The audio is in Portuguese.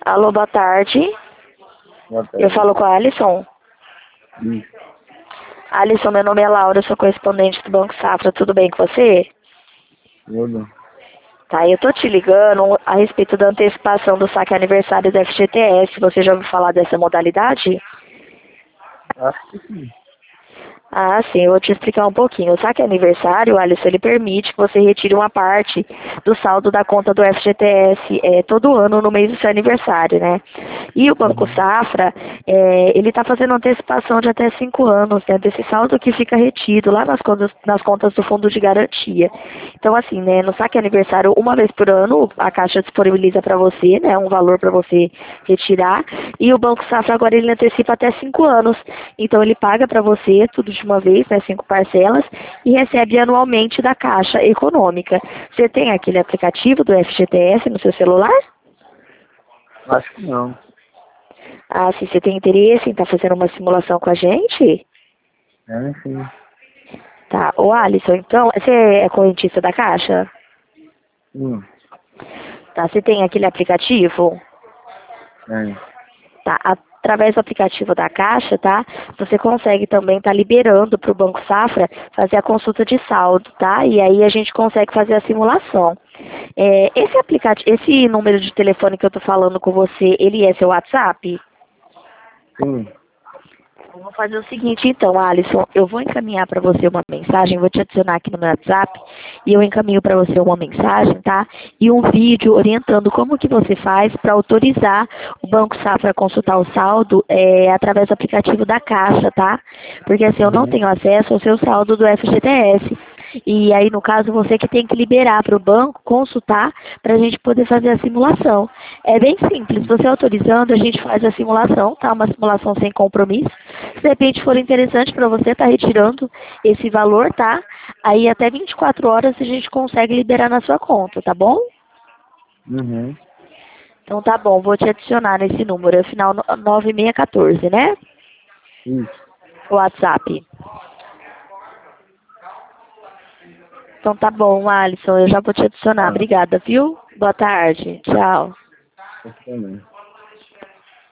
Alô, boa tarde. Boa tarde. Eu falo com a Alisson. Isso. Alisson, meu nome é Laura, eu sou correspondente do Banco Safra. Tudo bem com você? Tudo. Tá, eu tô te ligando a respeito da antecipação do saque aniversário do FGTS. Você já ouviu falar dessa modalidade? Acho que sim. Ah, sim, eu vou te explicar um pouquinho. O saque aniversário, Alisson, ele permite que você retire uma parte do saldo da conta do FGTS todo ano no mês do seu aniversário, né? E o Banco Safra, ele está fazendo antecipação de até 5 anos, né, desse saldo que fica retido lá nas contas do Fundo de Garantia. Então, assim, né, no saque aniversário, uma vez por ano, a Caixa disponibiliza para você, né, um valor para você retirar, e o Banco Safra agora ele antecipa até 5 anos. Então, ele paga para você tudo de uma vez, né, 5 parcelas, e recebe anualmente da Caixa Econômica. Você tem aquele aplicativo do FGTS no seu celular? Acho que não. Ah, se você tem interesse em estar fazendo uma simulação com a gente? É, sim. Tá. Ô, Alisson, então, você é correntista da Caixa? Sim. Tá, você tem aquele aplicativo? É. Tá, através do aplicativo da Caixa, tá? Você consegue também estar liberando para o Banco Safra fazer a consulta de saldo, tá? E aí a gente consegue fazer a simulação. Esse número de telefone que eu tô falando com você, ele é seu WhatsApp? Sim. Vamos fazer o seguinte, então, Alisson, eu vou encaminhar para você uma mensagem, vou te adicionar aqui no meu WhatsApp e eu encaminho para você uma mensagem, tá? E um vídeo orientando como que você faz para autorizar o Banco Safra a consultar o saldo através do aplicativo da Caixa, tá? Porque assim, eu não tenho acesso ao seu saldo do FGTS. E aí, no caso, você que tem que liberar para o banco, consultar, para a gente poder fazer a simulação. É bem simples, você autorizando, a gente faz a simulação, tá? Uma simulação sem compromisso. Se de repente for interessante para você, tá retirando esse valor, tá? Aí até 24 horas a gente consegue liberar na sua conta, tá bom? Uhum. Então tá bom, vou te adicionar nesse número, é o final 9614, né? Isso. O WhatsApp. Então tá bom, Alisson, eu já vou te adicionar. Ah, Obrigada, viu? Boa tarde. Tchau. eu também.